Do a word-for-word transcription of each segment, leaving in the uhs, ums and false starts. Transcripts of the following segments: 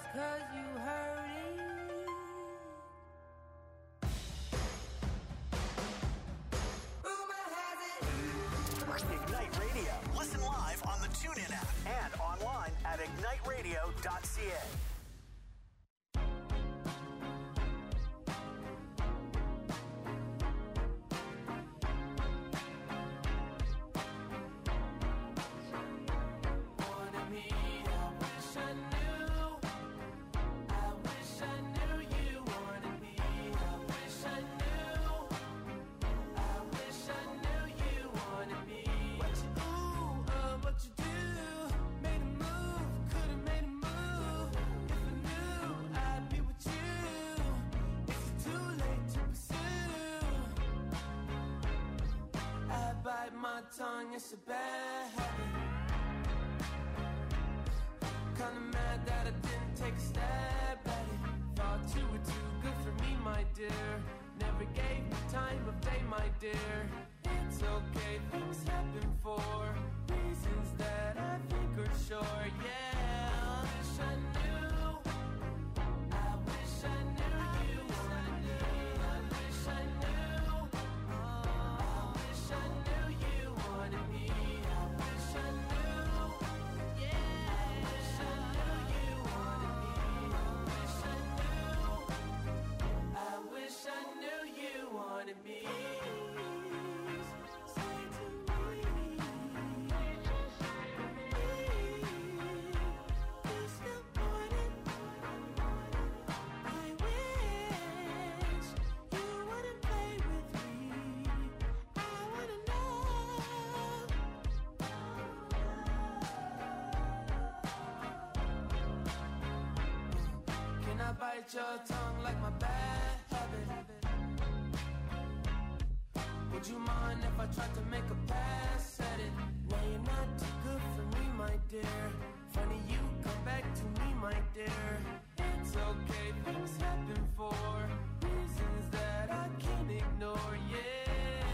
'cause you hurting. Rumor has it. Ignite Radio. Listen live on the TuneIn app and online at ignite radio dot c a. Tongue, it's a bad habit. Kinda mad that I didn't take a stab at it. Thought you were too good for me, my dear. Never gave me time of day, my dear. It's okay, things happen for reasons that I think are sure, yeah. I wish I knew. I wish I knew you wanted me. I wish I knew. I wish I knew you wanted me. I wish I knew. Yeah. I wish I knew you wanted me. I wish I knew. I wish I knew you wanted me. Say to me, you still want it. I wish you wanna play with me. I wanna know. Can I bite your tongue like my bad habit? Would you mind if I tried to make a pass at it? No, you're not too good for me, my dear. Funny you come back to me, my dear. It's okay, things happen for reasons that I can't ignore, yeah.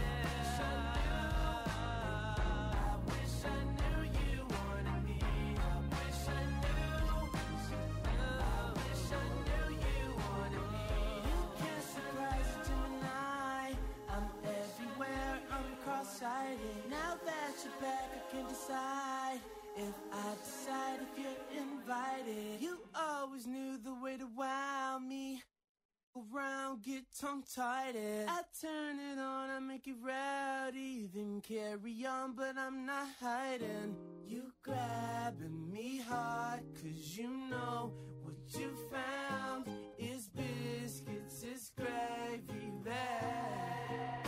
I wish I knew you wanted me. I wish I knew. I wish I knew you wanted me. You can't surprise a Gemini. I'm everywhere, I'm cross-sighted. Now that you're back, I can decide if I decide if you're invited. You always knew the way to wow me. Around, get tongue-tied. I turn it on, I make it rowdy. Then carry on, but I'm not hiding. You grabbing me hard, 'cause you know what you found is biscuits, is gravy bag.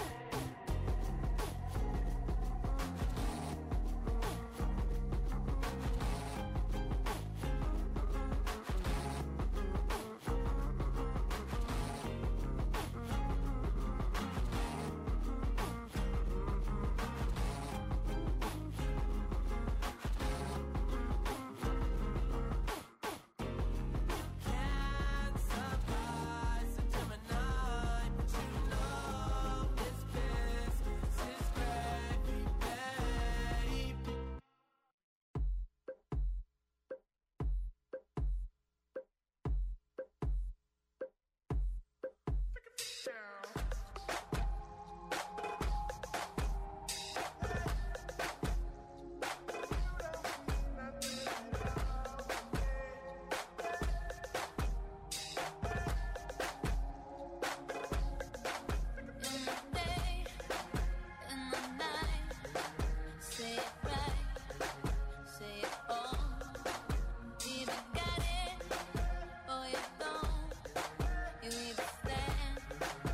You either stand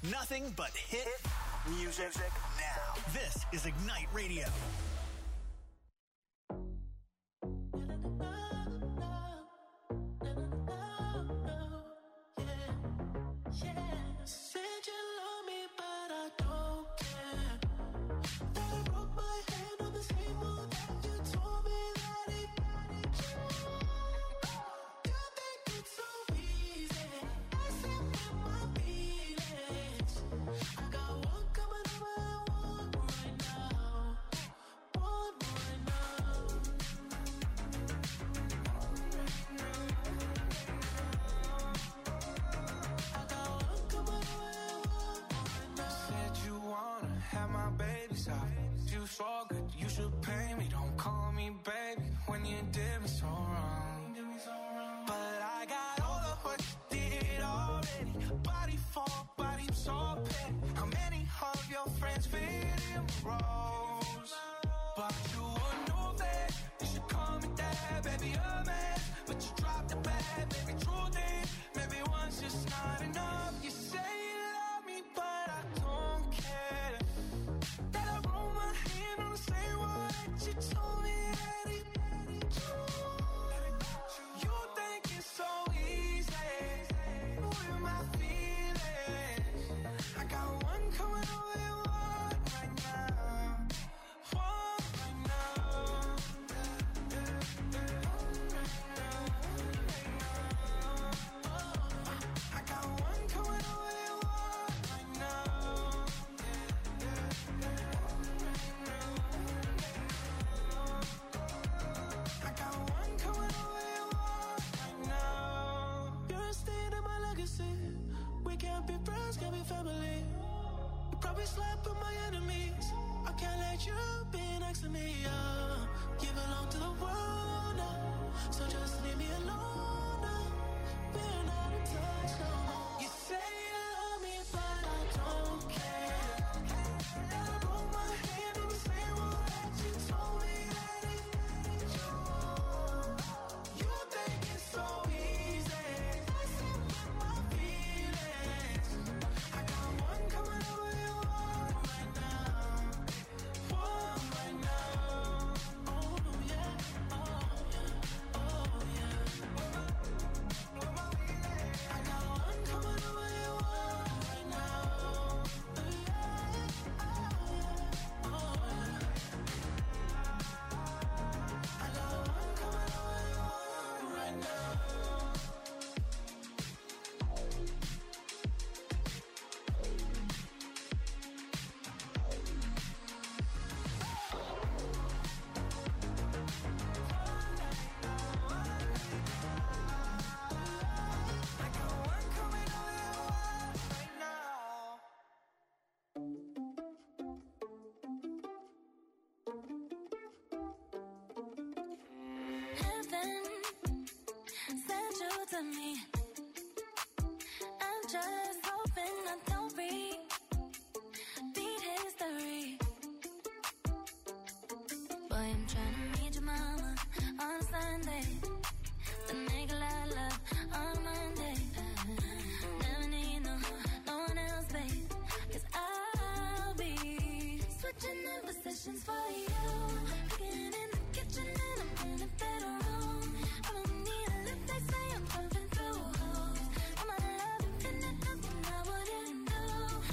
Nothing but hit music now. This is Ignite Radio.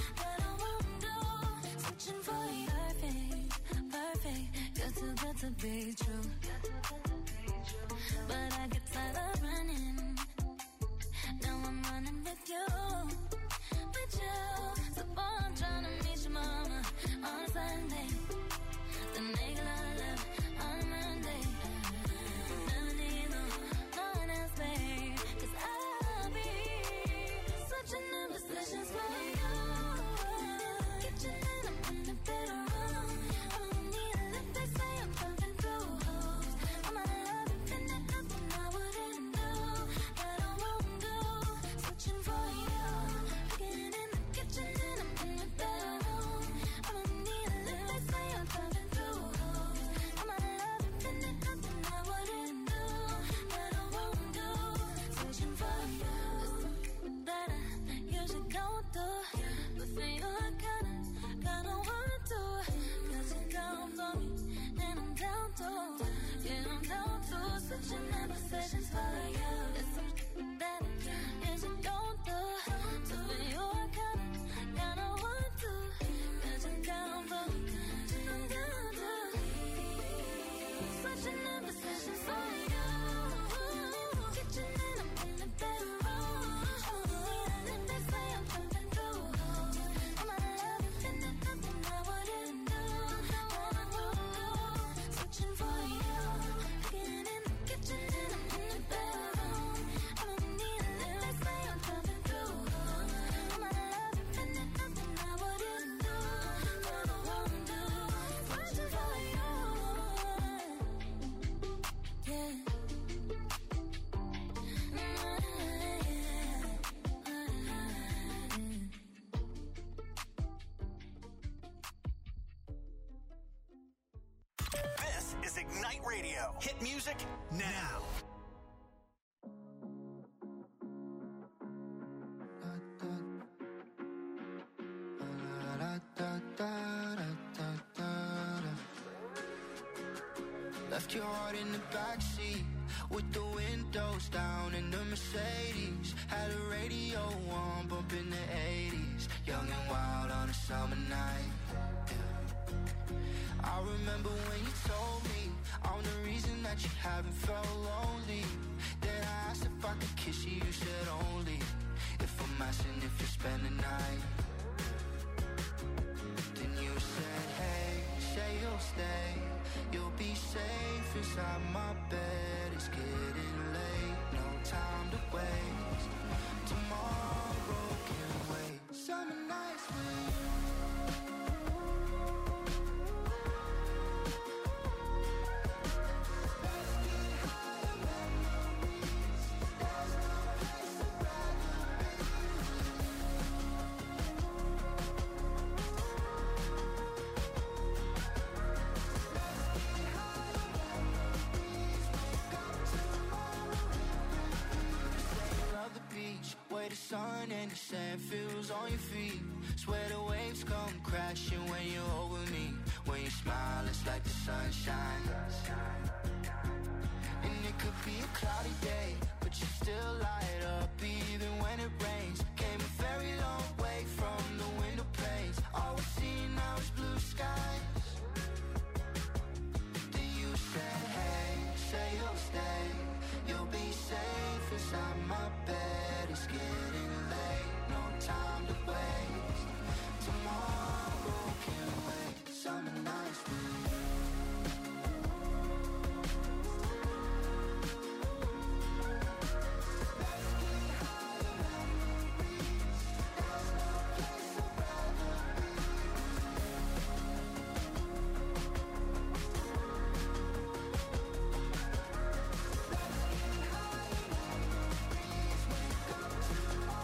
To be Radio. Hit music now. Left your heart in the backseat with the windows down in the Mercedes. Had a radio on, bumping the eighties. Young and wild on a summer night. Yeah. I remember when you told me I'm the reason that you haven't felt lonely. Then I asked if I could kiss you, you said only if I'm asking if you spend the night. Then you said, hey, say you'll stay. You'll be safe inside my bed. It's getting late, no time to waste. Tomorrow can wait. Summer nights with you. Let's get higher memories. There's no place I'd rather be with you. Where the sun and the sand feels on your feet. Swear the waves come crashing when you're over me. When you smile, it's like the sunshine. And it could be a cloudy day, but you still light up even when it rains. Came a very long way from the window panes. All we see now is blue skies. Then you said, hey, say you'll stay. You'll be safe inside my bed. It's getting late, no time to waste. Tomorrow can wait. Summer nights with you. Let's get higher memories. There's no place I'd rather be Let's get higher memories. Wake up tomorrow.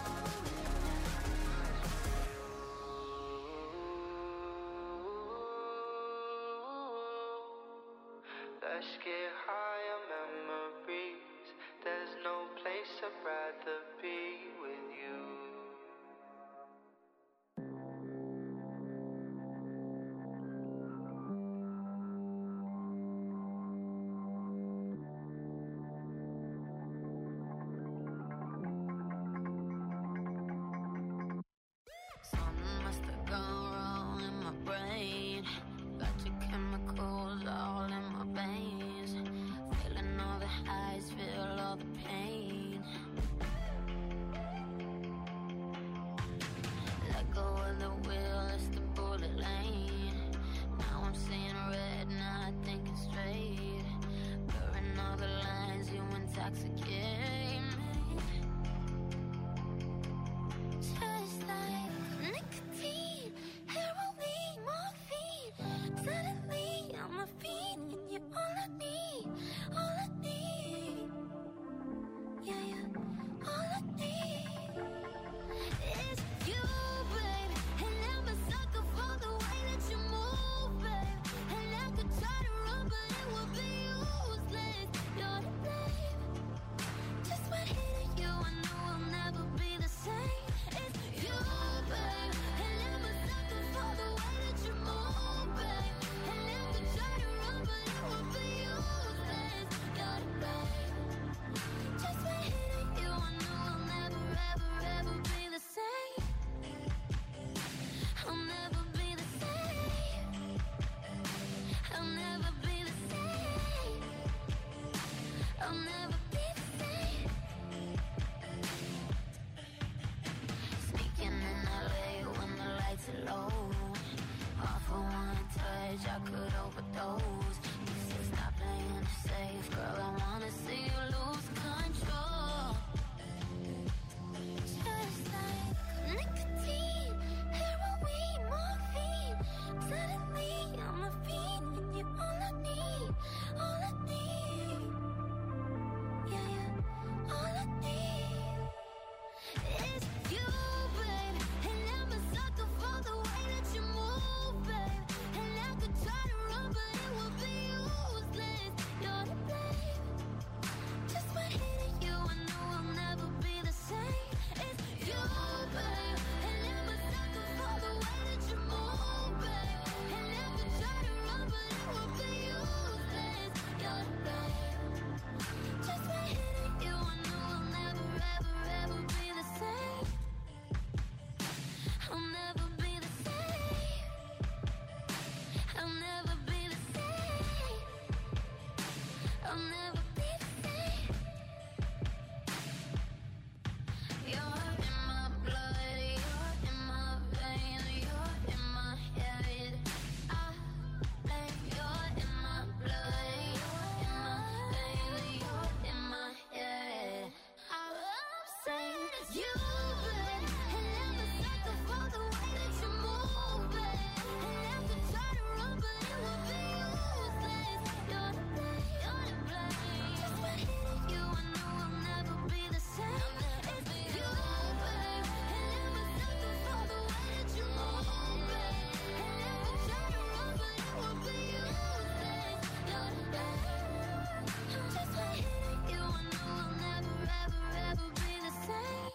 you, babe. And never sucker for the way that you move, babe. And never try to run, but it will be useless. You're to blame, you're to blame. Just by hitting you, I know I'll never be the same. It's you, babe. And never sucker for the way that you move, babe. And never try to run, but it will be useless. You're to blame. Just by hitting you, I know I'll never, ever, ever be the same.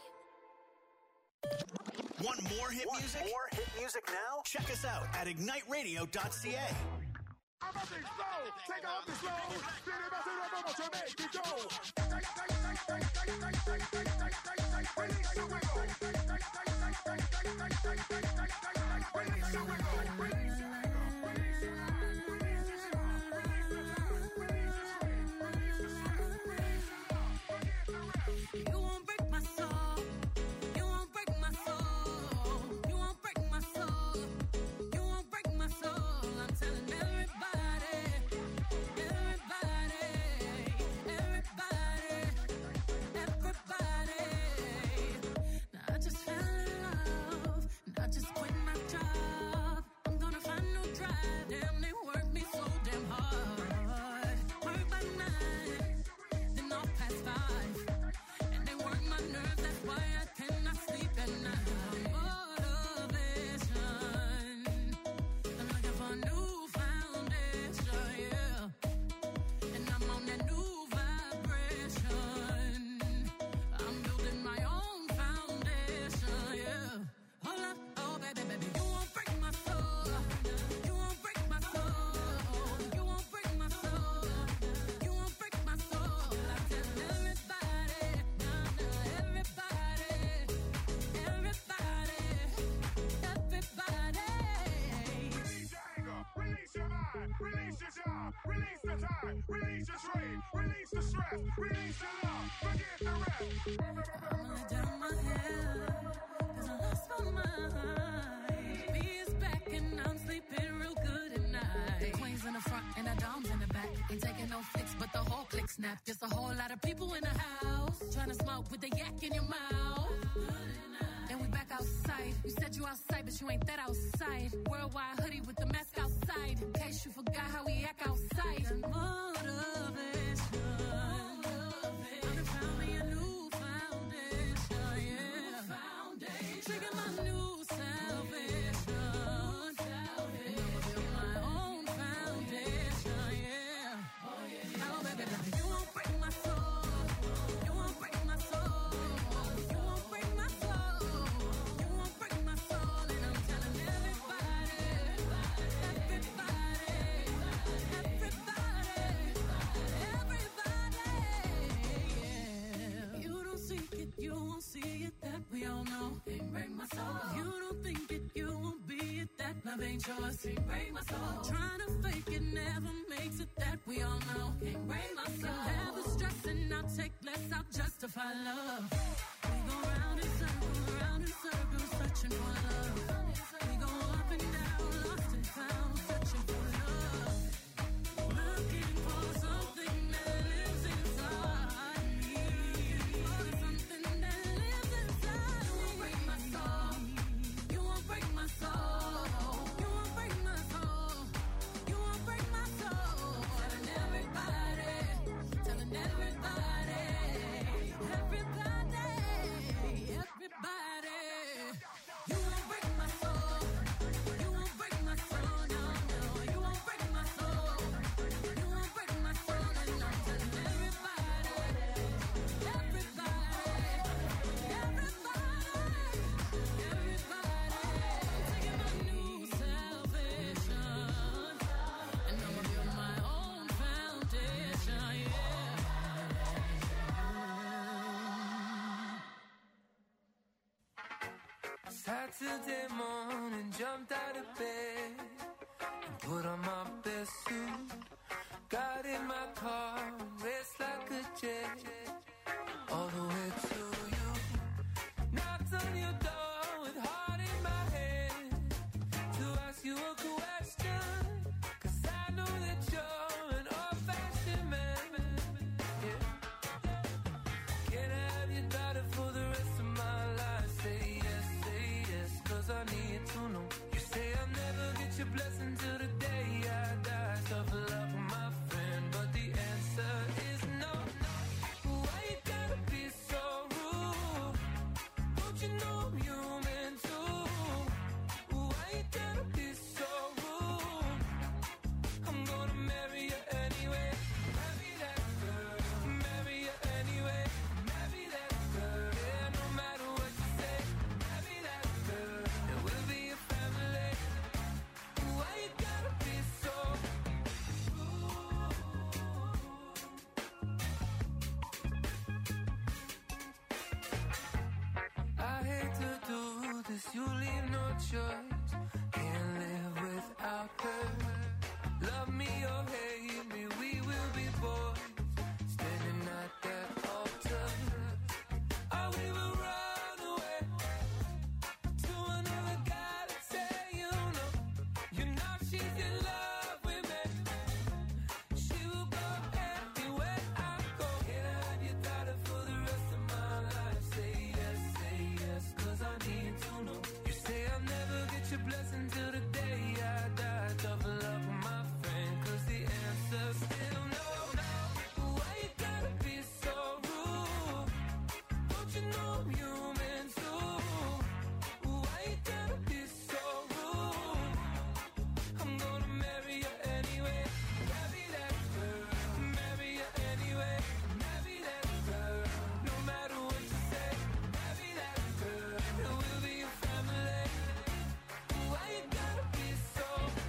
Want more hit Want music? more hit music now? Check us out at ignite radio dot c a. I'm a big slow, take off the slow, spin it, bust it up, I'ma make it go. Release your wiggle. Release your wiggle. Release your You won't break my soul. You won't break my soul. You won't break my soul. You won't break my soul. I'm telling everybody, everybody, everybody, everybody. Now I just fell in love, and I just quit my job. I'm gonna find no drive. Damn, they work me so damn hard. Work by nine, then off past five. And they work my nerves, that's why I cannot sleep at night. Motivation, I'm looking for a new foundation, yeah. And I'm on that new vibration. I'm building my own foundation, yeah. Hold up, oh baby, baby, you won't break my soul. You won't break my soul. You won't break my soul. You won't break my soul. I tell everybody, nah, nah, everybody, everybody, everybody. Release your anger, release your mind, release your job, release the time, release your strain, release the stress, release the love, forget the rest. I'ma lay down my head, 'cause I lost my mind. B is back and I'm sleeping real good at night. The queen's in the front and the dom's in the back. Ain't taking no flicks, but the whole click snap. There's a whole lot of people in the house trying to smoke with the yak in your mouth. And we back outside. You said you outside, but you ain't that outside. Worldwide hoodie with the mask outside. In case you forgot how we act outside. Motivation. I'm found me a new foundation, yeah. Trigger my new salvation. And I'ma build my own foundation, yeah. Oh, baby, baby, you won't break my soul. You won't break my soul. You won't break my soul. You won't break my soul. And I'm telling everybody, everybody, everybody, everybody, yeah. You don't seek it, you won't see it, that we all know. Can't break my soul. You don't think it, you won't be it, that love ain't yours. Can't break my soul. Trying to fake it never makes it, that we all know. Can't break my soul. Never stressing, I'll take less, I'll justify love. We go round in circles, round in circles, searching for love. We go up and down, lost and found, searching for love. Looking for something that lives inside me. For something that lives inside me. You won't break my soul. You won't break my soul. You won't break my soul. You won't break my soul. Telling everybody, telling everybody, everybody, everybody. You won't break my soul. You won't break my soul. No, no. You won't break my soul. You won't break my soul. And I'm telling everybody, everybody, everybody, everybody. I'm taking my new salvation, and I'ma build my own foundation, yeah. Saturday morning, jumped out of bed and put on my best suit. Got in my car and raced like a jet all the way to you. Knocked on your door with heart in my head to ask you a question, 'cause I know that you're an old-fashioned man. Yeah. Can I have your daughter for the rest of my you leave no choice. Can't live without her. Love me or hate me, we will be boys. Standing at that altar. Oh, we will run away to another galaxy, you know. You know she's in love with me. She will go anywhere I go. Can I have your daughter for the rest of my life? Say yes, say yes, cause I need to know. You say I'll never get your blessing till the day I die. Tough love with my friend, cause the answer's still no, no. Why you gotta be so rude? Don't you know I'm human too? Why you gotta be so rude? I'm gonna marry you anyway. Marry that girl. Marry you anyway. Marry that girl. No matter what you say. Marry that girl. And we'll be a family. Why you gotta be so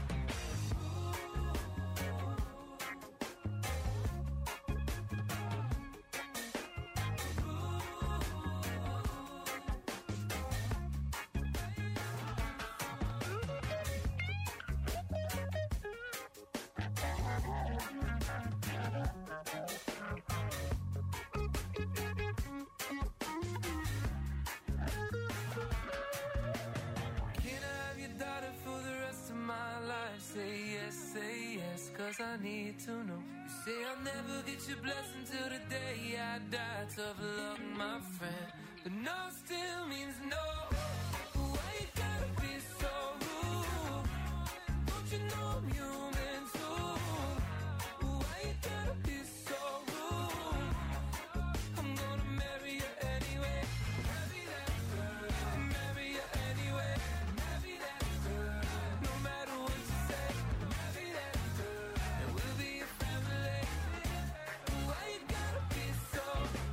Can I have your daughter for the rest of my life? Say yes, say yes, cause I need to know. You say I'll never get your blessing till the day I die. Tough luck, my friend, but no still means no. Why you gotta be so rude? Don't you know I'm human too? Why you gotta be so rude? I'm gonna marry you anyway. Marry that girl. Marry you anyway. Marry that girl. No matter what you say. Marry that girl. And we'll be a family. Why you gotta be so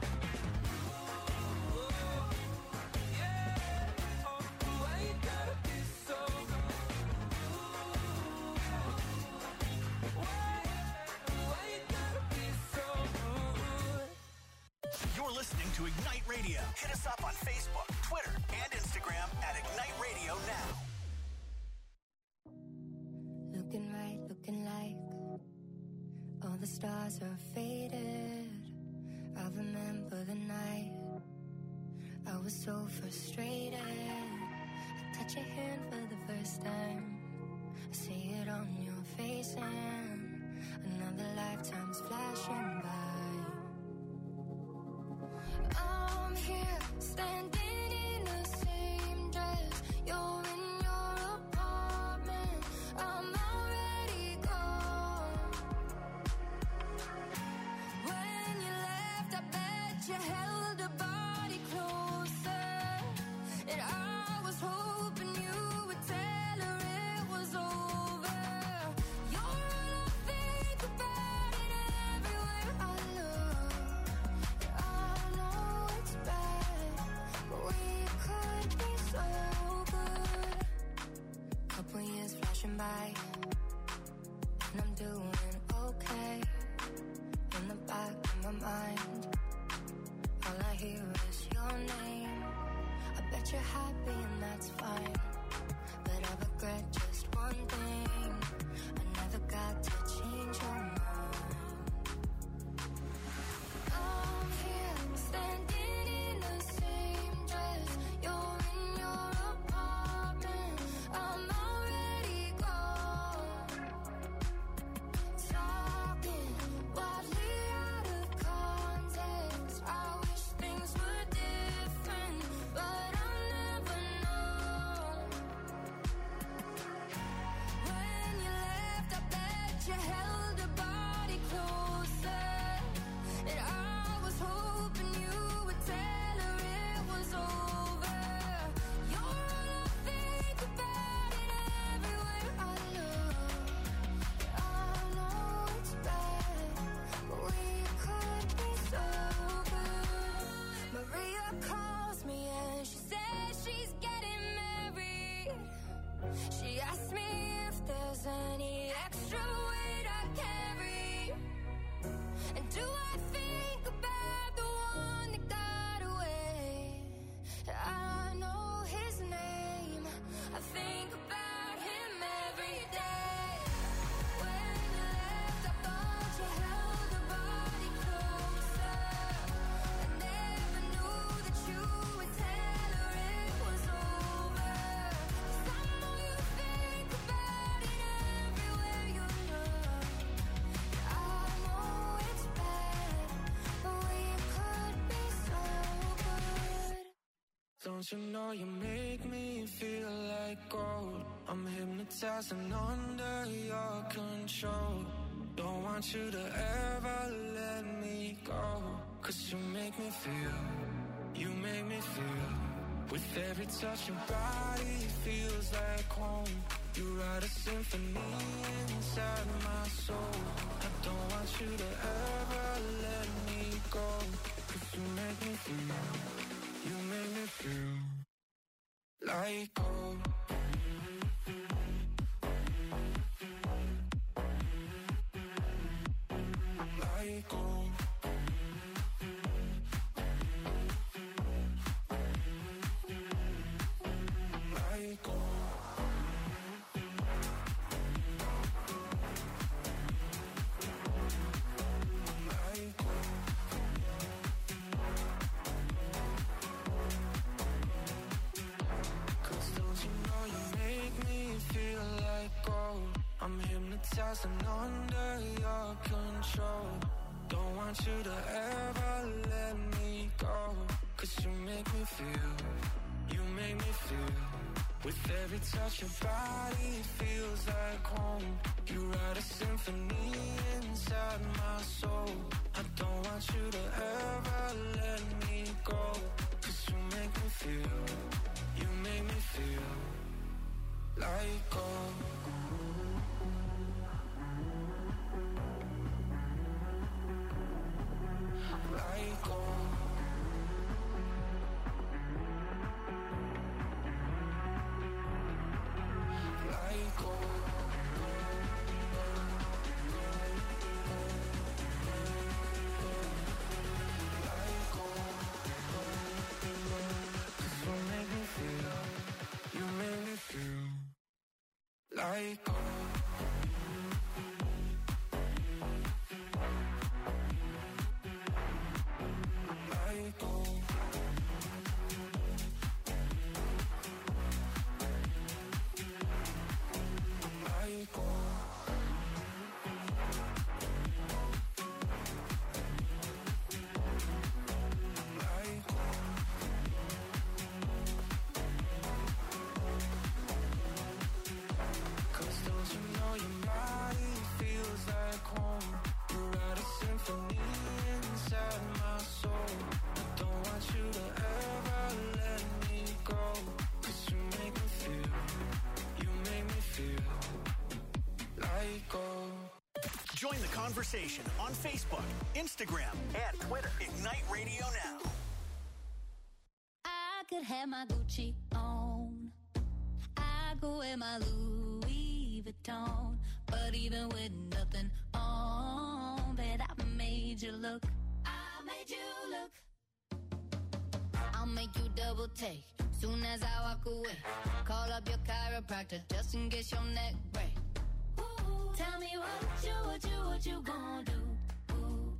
rude? Yeah. Oh, why you gotta be so rude? Why? Why you gotta be so rude? You're listening to Ignite Radio. Hit us up on Facebook, Twitter, and Instagram at Ignite Radio Now. Looking right, looking like all the stars are faded. I remember the night I was so frustrated. I touch your hand for the first time. I see it on your face and another lifetime's flashing by. I'm here, standing in the same dress. You're in your apartment. I'm already gone. When you left, I bet you held a body closer. And I was hoping you would tell her it was over. You're all I think about, and everywhere I look. I know it's bad, but we could be so good. Couple years flashing by, and I'm doing okay. In the back of my mind, all I hear is your name. I bet you're happy and that's fine, but I regret just one thing. I never got to change your mind. I'm here, standing in the same dress. You're in your apartment. I'm already gone. Talking wildly out of context. I wish things were different, but I'll never know. When you left, I bet you held a body closer. And I was hoping you would tell her it was over. You're all I think about, and everywhere I look. I know it's bad, but we could be so good. Maria calls me and she says she's getting married. She asked me if there's any extra weight I carry. And do I think about the one that got away? I know his name. don't you know you make me feel like gold? I'm hypnotized and under your control. Don't want you to ever let me go. Cause you make me feel, you make me feel. With every touch your body feels like home. You write a symphony inside my soul. I don't want you to ever let me go. Cause you make me feel, you make me feel like gold. Like gold. Like gold. Like gold. Cause don't you know you make me feel like gold? I'm hypnotized and under your control. Don't want you to ever let me go. Cause you make me feel, you make me feel. With every touch your body feels like home. You write a symphony inside my soul. I don't want you to ever let me go. Cause you make me feel, you make me feel like gold. Like gold. Like gold. Like gold. Cause you make me feel, you make me feel like gold. Like gold. Like gold. Like gold. Cause don't you know your body feels like home? You write a symphony inside my soul. I don't want you to ever let me go. Cause you make me feel, you make me feel like gold. Join the conversation on Facebook, Instagram, and Twitter. Ignite Radio Now. I could have my Gucci on. I could wear my Louis Vuitton. But even with nothing on, bet I made you look. I made you look. I'll make you double take soon as I walk away. Call up your chiropractor just in case your neck break. Ooh, tell me what you, what you, what you gonna do? Ooh.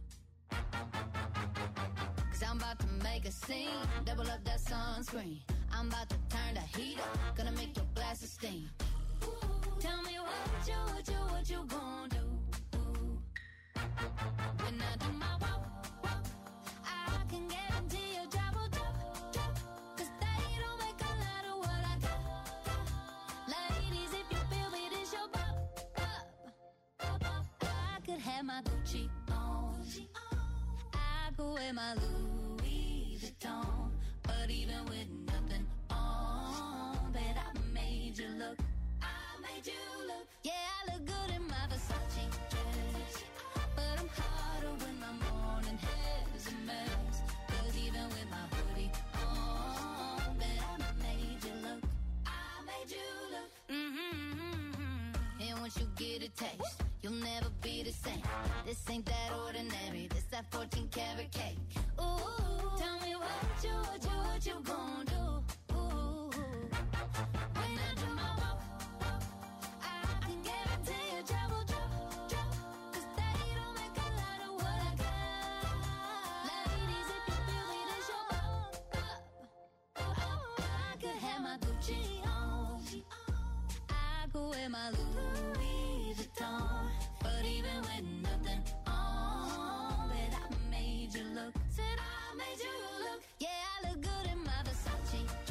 Cause I'm about to make a scene, double up that sunscreen. I'm about to turn the heat up, gonna make your glasses steam. Ooh, tell me what you, what you, what you gonna do? Ooh. When I do my walk, walk, I can guarantee your job will drop, drop. Cause they don't make a lot of what I got, got. Ladies, if you feel me, this your pop, pop, pop, pop. I could have my Gucci on. I could wear my Louis Vuitton. But even with nothing on, bet I made you look. I made you look. Yeah, I look good in my Versace dress. But I'm hotter when my morning hair's a mess. Cause even with my hoodie on, bet I made you look. I made you look. Mm-hmm. And once you get a taste, you'll never be the same. This ain't that ordinary. This that fourteen karat cake. Ooh, tell me what you, what you, what you gon' do? Ooh, when I do my walk, walk, I can guarantee your job will drop, drop. Cause they don't make a lot of what I got. Ladies, if you feel me, this your pop, pop, pop. I could have my Gucci on. I could wear my Louis Vuitton. But even with nothing on, bet I made you look. Said I made you look. Yeah, I look good in my Versace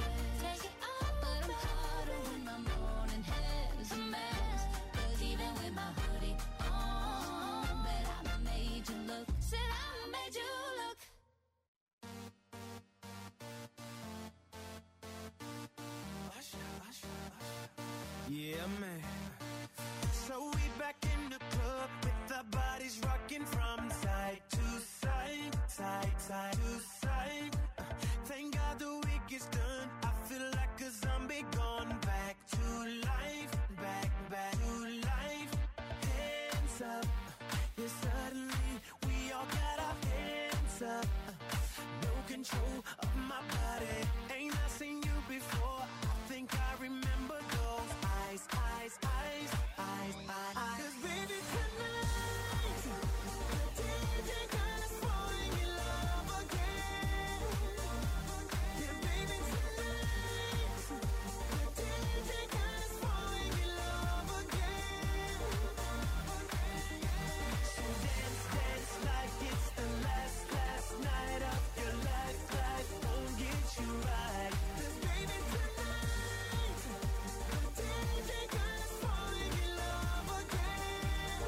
Yeah, man. So we back in the club with our bodies rocking from side to side, side, side to side. Uh, Thank God the week is done. I feel like a zombie gone back to life, back, back to life. Hands up, yeah, suddenly we all got our hands up. Uh, No control of my body. Ain't I seen you before? I think I remember those eyes, eyes, eyes, eyes, eyes. 'Cause baby tonight, the D J got us falling in love again. Yeah, baby tonight, the D J got us falling in love again. So dance, dance like it's the last, last night of your life. Life won't get you right. 'Cause baby tonight, the D J got us falling in love again.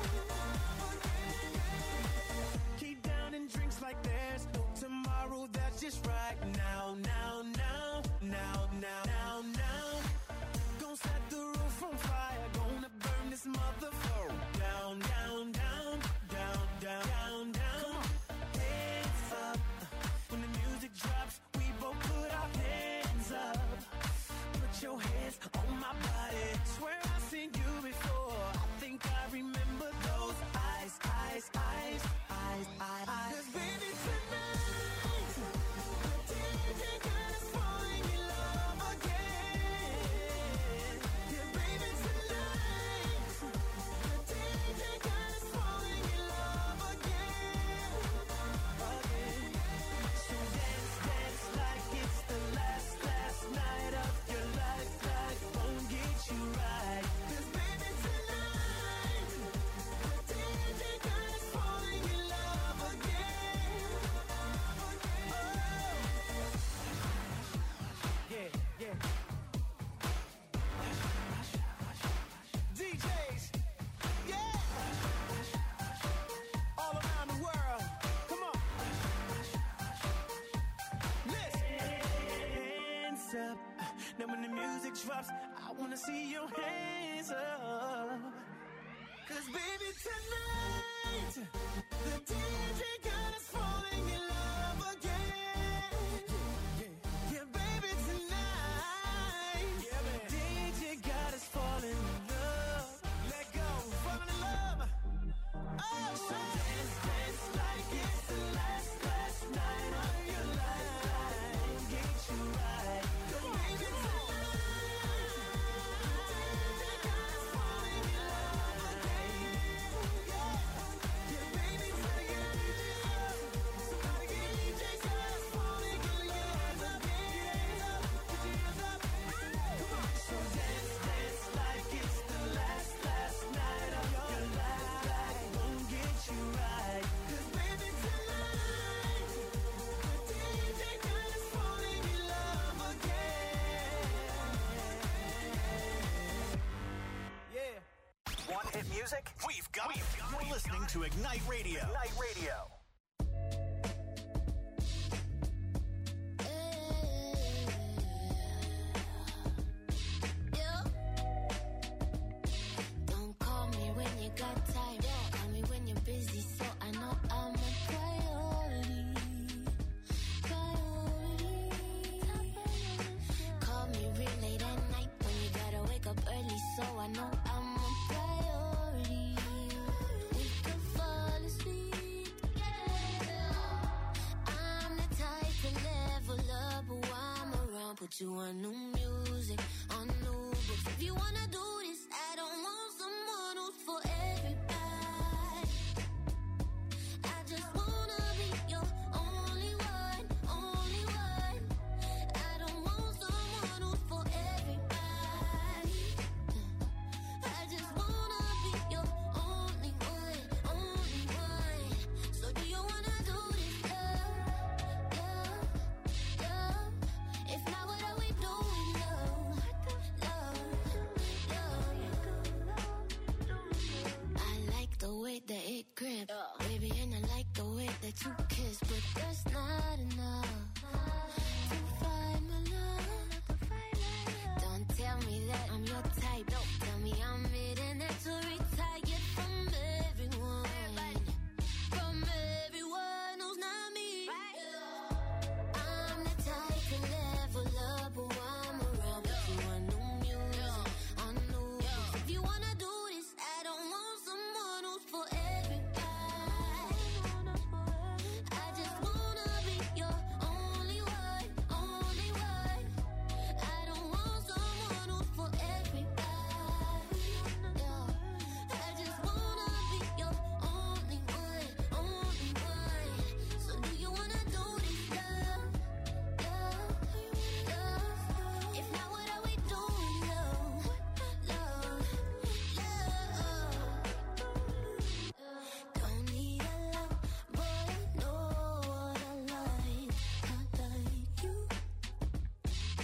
Keep downing drinks like there's no tomorrow. That's just right now, now, now, now, now, now, now. Gonna set the roof on fire. Gonna burn this motherfucker down, down, down, down, down, down, down. Hands up. When the music drops, we both put our hands up. Put your hands on my body. Swear I've seen you before. I think I remember those eyes, eyes, eyes, eyes, eyes, eyes. 'Cause baby tonight, the D J got us falling in love again. Yeah, baby tonight, the D J got us falling in love again, again. So dance, dance like it's the last, last night of your life. Life won't get you right. 'Cause baby tonight, the D J got us falling in love again. Oh. Yeah, yeah. D Js, yeah. All around the world. Come on. Listen. Hands up. Now when the music drops, I wanna see your hands up. 'Cause baby tonight, the D J got us falling in love again. Yeah, baby tonight, D J got us falling in love. Let go, falling in love. Oh, so dance, dance like it's the last, last night of your life. Get you right. 'Cause baby tonight, D J got us falling in love again. Yeah, yeah, baby tonight, somebody get D J got us falling in love again. Put your hands up, come on. So dance, dance like it's the last, last night of your life. Life won't get you right. 'Cause baby tonight, the D J got us falling in love again. Yeah. Want hit music? We've got it. You're listening to Ignite Radio. Ignite Radio. Yeah. Don't call me when you got time. Call me when you're busy, so I know I'm a priority. Priority. Call me real late at night when you gotta wake up early, so I know I'm a priority. We could fall asleep together. I'm the type to level up, but while I'm around, put you on new music, on new books. If you wanna do this, I don't want someone who's for everybody. I just wanna be your only one, only one. I don't want someone who's for everybody. I just wanna be your only one, only one. So do you wanna do this? Yeah, yeah, yeah. If not, what are we doing?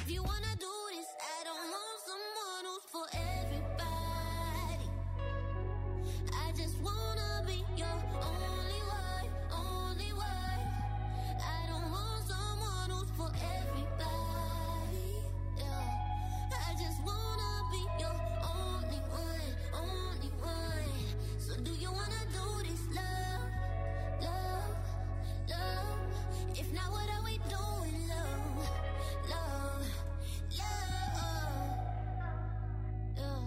If you wanna do this, I don't want someone who's for everybody. I just wanna be your only one, only one. I don't want someone who's for everybody. Yeah. I just wanna be your only one, only one. So do you wanna do this, love, love, love? If not, what are we doing, love, love, love? Yeah.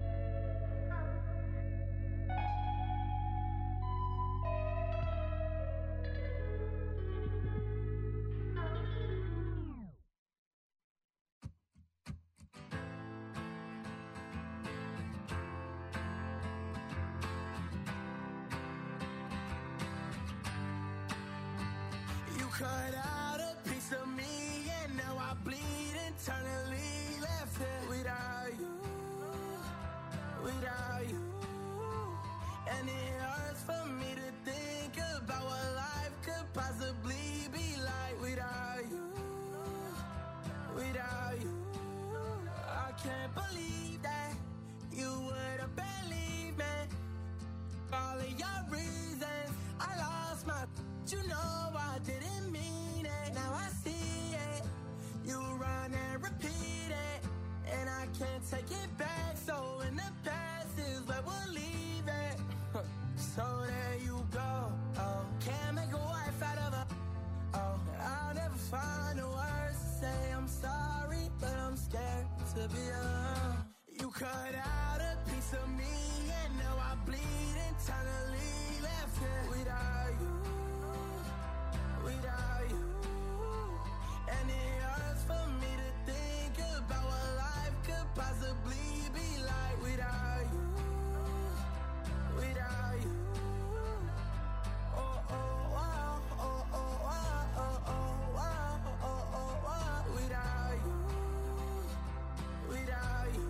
You cut out a piece of me, and now I bleed internally. Left here without you, without you. And it hurts for me to think about what life could possibly be like without you, without you. I can't believe that you would have believed me. All of your reasons, I lost my. You know I didn't mean it. Now I see it. You run and repeat it, and I can't take it back. So in the past is where we'll leave it. So there you go. Oh, can't make a wife out of a. Oh, I'll never find the words to say I'm sorry, but I'm scared to be alone. You cut out a piece of me, and now I bleed internally. Left here without you, without you. And it hurts for me to think about what life could possibly be like without you, without you. Oh, oh, wow, oh, oh, wow, oh, oh, wow, oh, oh, wow, without you, without you.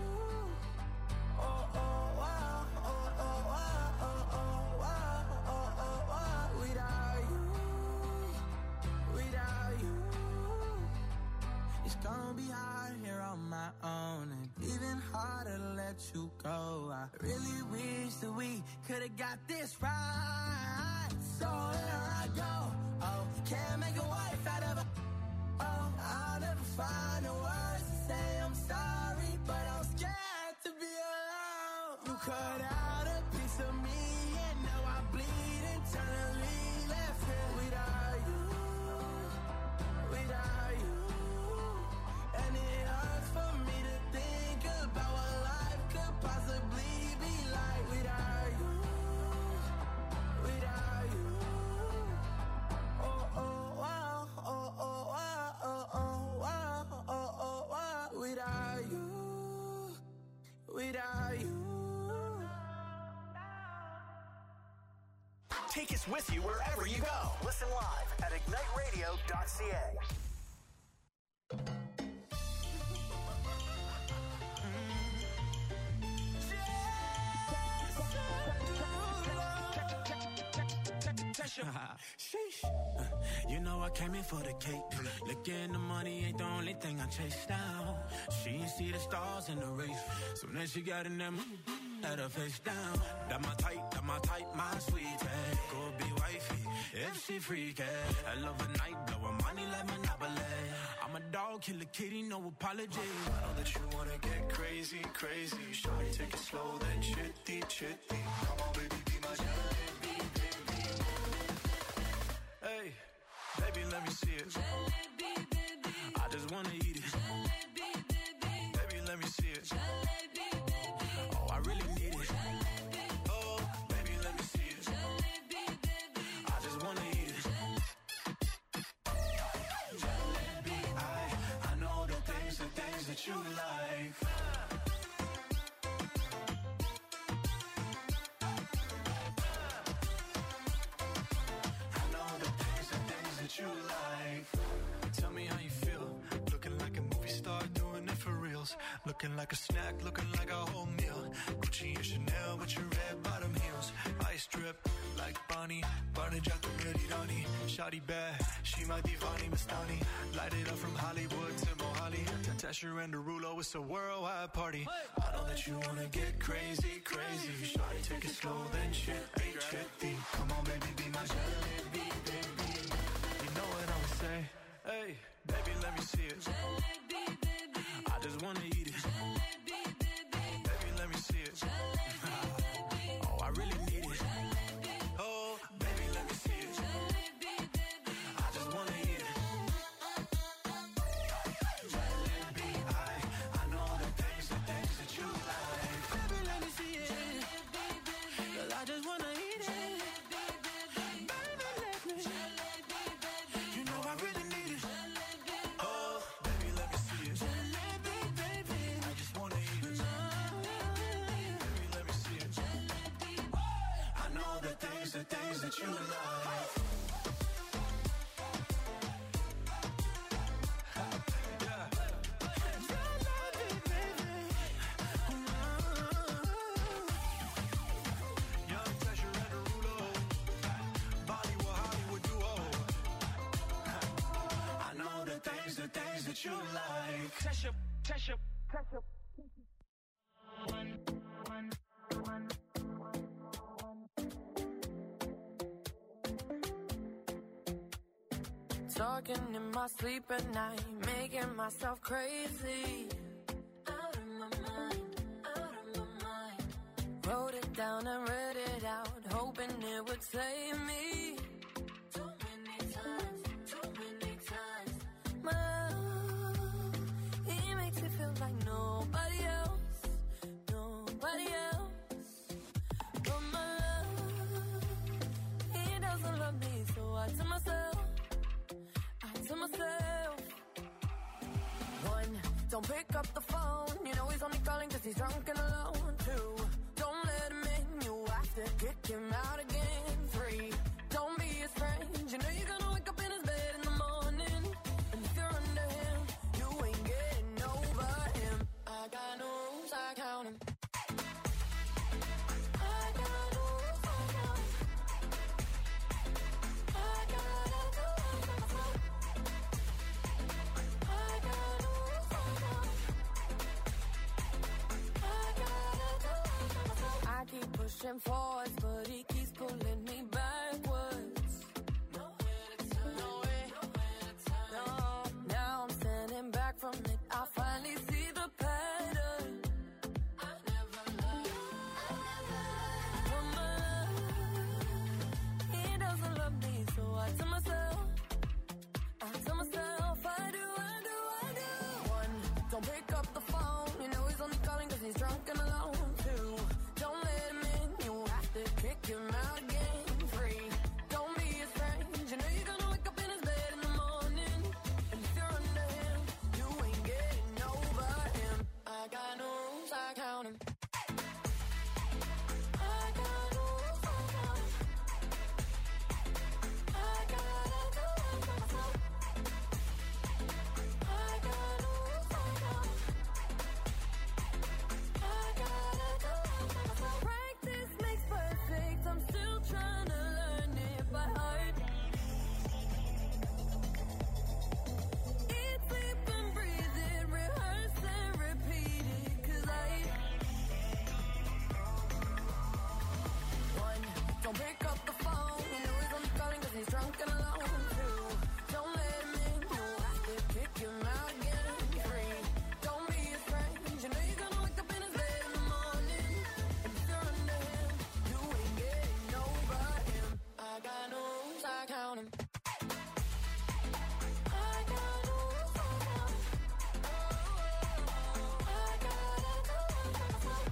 Oh, oh, wow, oh, oh, wow, oh, oh, wow, oh, oh, wow, without you, without you. It's gonna be hard here on my own, and even harder to let you go. I really wish that we could've got this right. So here I go. Oh, can't make a wife out of a. Oh, I'll never find the words to say I'm sorry, but I'm scared to be alone. You cut out a piece of me, and now I bleed internally. Left here without you, without you. And it hurts for me to think about what life could possibly be like without you, without you. Oh, oh, wow, oh, oh, wow, oh, oh, wow, oh, oh, wow, without you, without you. Take us with you wherever you go. Listen live at ignite radio dot c a. Sheesh. You know I came in for the cake. Looking the money ain't the only thing I chase down. She ain't see the stars in the race, so then she got in them, had her face down. That my type, that my type, my sweetie. Go be wifey if she freaky. I love a night, blow her money like Monopoly. I'm a dog, kill a kitty, no apology. I know that you wanna get crazy, crazy. Shawty, take it slow, then chitty, chitty. Come on, baby, be my jalebi, baby. Hey, baby, let me see it. Jalebi, baby. I just wanna eat it. Jalebi, baby. Baby, let me see it. Jalebi, baby. Oh, I really need it. Jalebi. Oh, baby, let me see it. Jalebi, baby. I just wanna eat it. Jalebi, I, I know the things, the things that you like. I know the things, the things that you like. Tell me how you feel. Looking like a movie star, doing it for reals. Looking like a snack, looking like a whole meal. Gucci and Chanel with your red bottom heels. Ice drip like Bonnie, Barney Jack Mary Rani. Shawty bad, she my divani Mastani. Light it up from Hollywood to Mohali. Tesher and Derulo, it's a worldwide party. I know that you wanna get crazy, crazy. Shawty, take it slow, then trippy, trippy. Come on, baby, be my jalebi, baby. You know what I'ma say? Hey, baby, let me see it. I just wanna eat it. Baby, let me see it. Oh, I really need it. Oh, baby, let me see it. I just wanna eat it. Jalebi, I, I know the things, the things that you like. Baby, let me see it. 'Cause I just wanna eat it. Baby, let me. You know I really need it. Oh, baby, let me see it. Jalebi, baby, I just wanna eat it. Baby, let me see it. I know the things, the things that you like. Yeah. Jalebi, baby. Young Tesher and Derulo, Bollywood, Hollywood duo. I know the things, the things that you like. Tesher, Tesher, Tesher. Talking in my sleep at night, making myself crazy. Out of my mind, out of my mind. Wrote it down and read it out, hoping it would save me. Too many times, too many times. My love, he makes me feel like nobody else, nobody else. But my love, he doesn't love me, so I tell myself, I tell myself. One, don't pick up the phone, you know he's only calling 'cause he's drunk and alone. Two, don't let him in, you have to kick him out again. Three, don't be his friend, you know you're gonna wake up in his bed in the morning. And if you're under him, you ain't getting over him. I got no rules, I count him. I got no rules, I count him. I gotta do it for myself. I got no rules, I count him. I gotta do it for myself. I keep pushing forwards, but he keeps pulling me backwards. Nowhere to turn, nowhere, nowhere to turn. No, now I'm standing back from it. I finally see the pattern. I never loved, I never loved. My love, he doesn't love me, so I tell myself, I tell myself, I do, I do, I do. One, don't pick up the phone, you know he's only calling 'cause he's drunk and alone. Two, don't let him in, you have to kick him out again. Three, don't be his friend, you know you're gonna wake up in his bed in the morning. And if you're under him, you ain't getting over him. I got no rules, I count him. I got no rules, I count him. I gotta do it for myself. I got no rules, I count him. I gotta do it for myself. Practice makes perfect, I'm still trying to learn it by heart. Eat, sleep and breathe it, rehearse and repeat it, 'cause I One, don't pick up the phone, you know he's only calling 'cause he's drunk and alone. Two, don't let him in, you have to kick him out again. Three, don't be his friend, you know you're gonna wake up in his bed in the morning. And if you're under him, you ain't getting over him. I got no rules, I count him. I got no rules, I count him. I gotta do it for myself.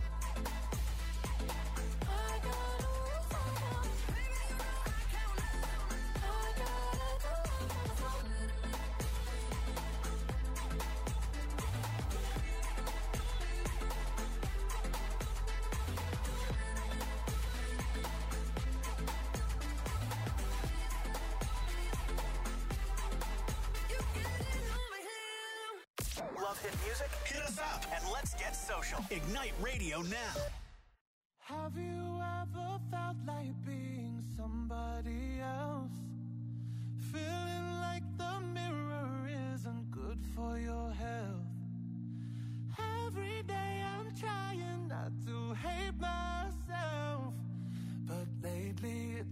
I got no rules, I count him. Baby, you know I count him. I gotta do it for myself. You getting over him. Love hit music? Hit us up and let's get social. Ignite Radio now. Have you ever felt like being somebody else? Feeling like the mirror isn't good for your health.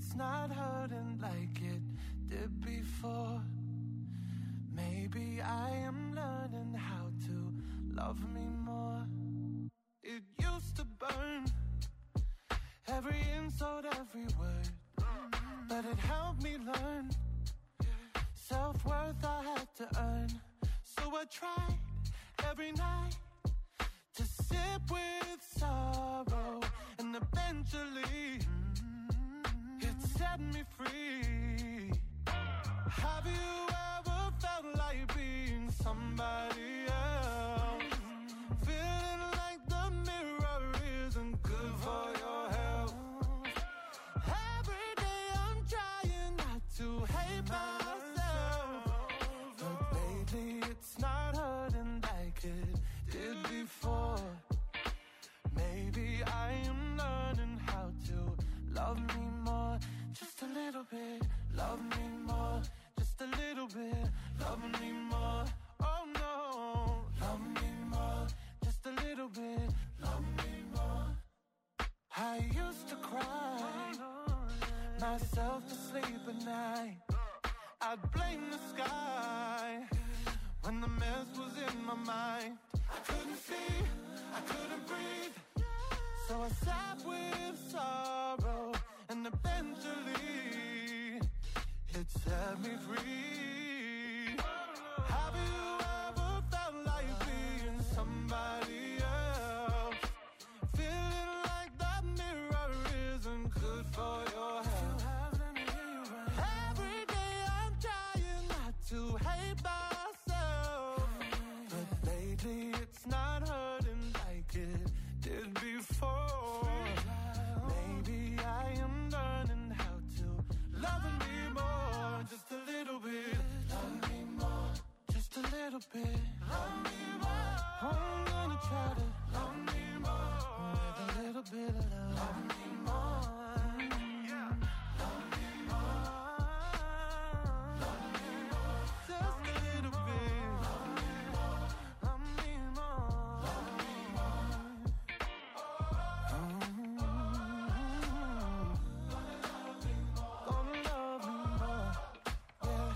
it's not hurting like it did before. Maybe I am learning how to love me more. It used to burn, every insult, every word, but it helped me learn self-worth I had to earn. So I tried every night to sip with sorrow, and eventually it set me free. Have you ever felt like being somebody else? Feeling like the mirror isn't good for your health. Every day I'm trying not to hate myself, but lately it's not hurting like it did before. Maybe I am learning how to love me more, just a little bit. Love me more, just a little bit. Love me more, oh no. Love me more, just a little bit. Love me more. I used to cry myself to sleep at night. I'd blame the sky when the mess was in my mind. I couldn't see, I couldn't breathe, so I sat with sorrow, and eventually it set me free. Have you ever felt like being somebody else? Feeling like that mirror isn't good for your health. Every day I'm trying not to hate myself, but lately it's not hurting like it did before. Maybe I am learning how to love me more, just a little bit. Love me more, just a little bit. Love me more. I'm gonna try to love me more with a little bit of love. Love me more. Yeah. Love me more. Love me more. Just a little bit. Love me more. Love me more. Love me more. Gonna love me more. Yeah.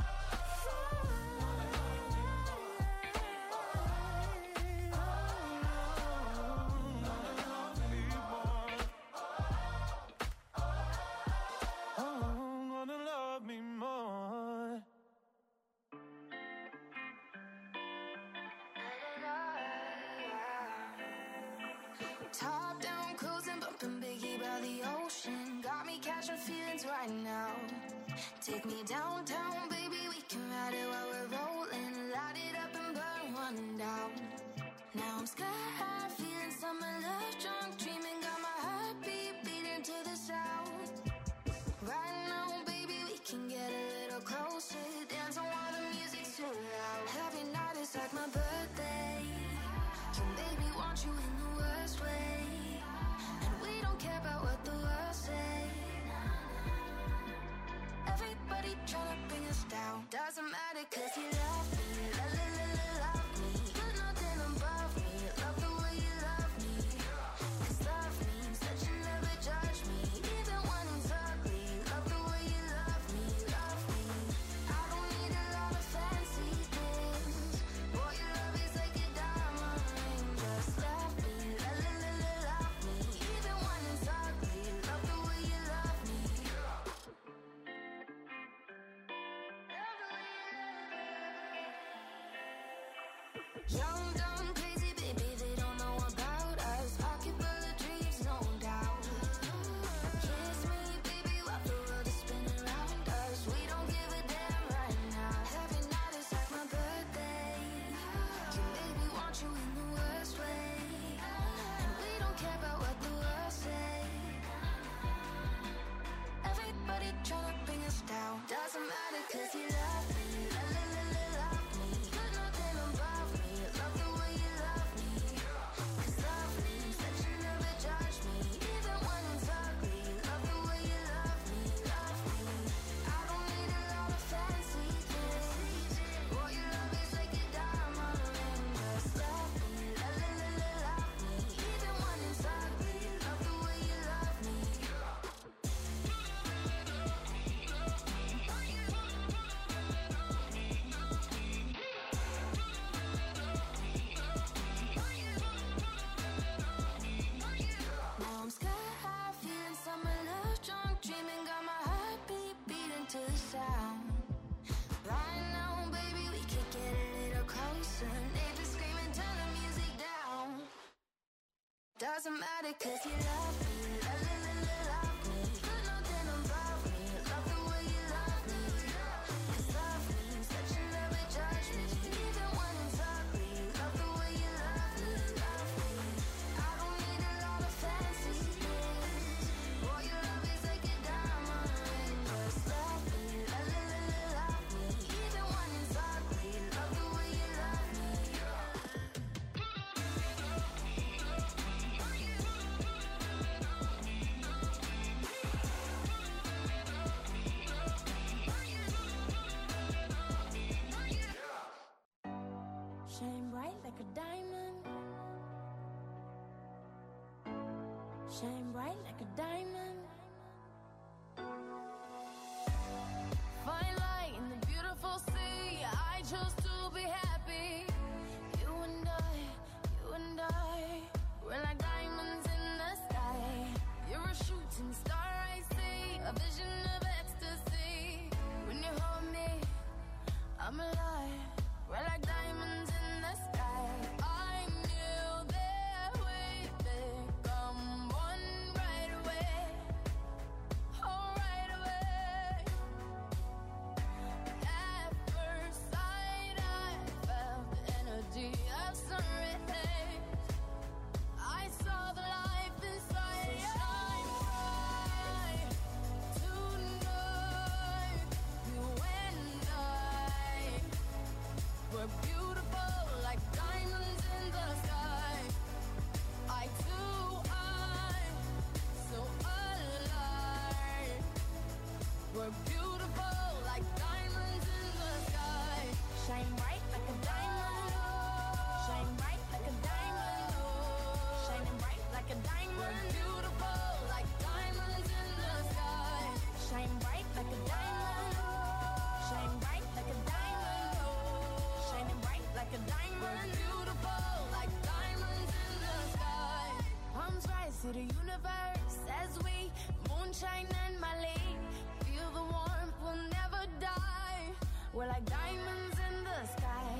Oh, gonna love me more. Top down, cruising, bumping Biggie by the ocean. Got me catching feelings right now. Take me downtown, baby, we can ride it while we're rolling. Light it up and burn one down. Now I'm sky high, feeling summer love, drunk, dreaming. Got my heartbeat beating to the sound. Right now, baby, we can get a little closer. Dance on while the music's too loud. Every night is like my birthday. Can baby want you in the worst way, and we don't care about what the world say. Everybody tryna bring us down. Doesn't matter cause you love me. La la la la love me. Put nothing above me. Love the way you love me. Cause love means that you never judge me, even when it's ugly. Love the way you love me. Love me. I don't need a lot of fancy things. Boy, your love is like a diamond ring. Just love me. La la la la love me. Even when it's ugly. Love the way you love me. Young, dumb, crazy, baby, they don't know about us. Pocket full of dreams, no doubt. Kiss me, baby, while the world is spinning around us. We don't give a damn right now. Every night is like my birthday. Can baby want you in the worst way, and we don't care about what the world say. Everybody tryna bring us down. Doesn't matter cause you love me. La la la la love me. Put nothing above me. Love the way you love me. Cause love means that you never judge me, even when it's ugly. Love the way you love me. Love me. I don't need a lot of fancy things. Boy, your love is like a diamond ring. Just love me. sound. Right now, baby, we could get a little closer. Neighbors screaming, turn the music down. Doesn't matter 'cause you love me, love, love, love, love, love me. Got nothing above me, love the way you love me. 'Cause love means that you never judge me, even when it's ugly. Love the way you love me, love me. I don't need a lot of fancy things. All your love is like a diamond ring. Just love me, love, love, love, love, love me. Even when it's ugly, love the way you love me. Shine bright like a diamond. Shine bright like a diamond. Fine light in the beautiful sea. I chose to be happy. You and I, you and I, we're like diamonds in the sky. You're a shooting star, I see, a vision of ecstasy. When you hold me, I'm alive. We're like diamonds in the sky. I knew that we'd become one right away. Oh, right away. At first sight, I felt the energy of sun rays. I saw the life inside. So shine bright tonight. You and I, we're beautiful like diamonds in the sky. I too, I'm so alive. We're beautiful like diamonds in the sky. Shine bright like a diamond. Shine bright like a diamond. Shining bright like a diamond. We're beautiful like diamonds in the sky. Shine bright like a diamond. Shine bright like a diamond. Shining bright like a diamond. We're beautiful like diamonds in the sky. Palms rise to the universe as we moonshine and Mali. Feel the warmth, we'll never die. We're like diamonds in the sky.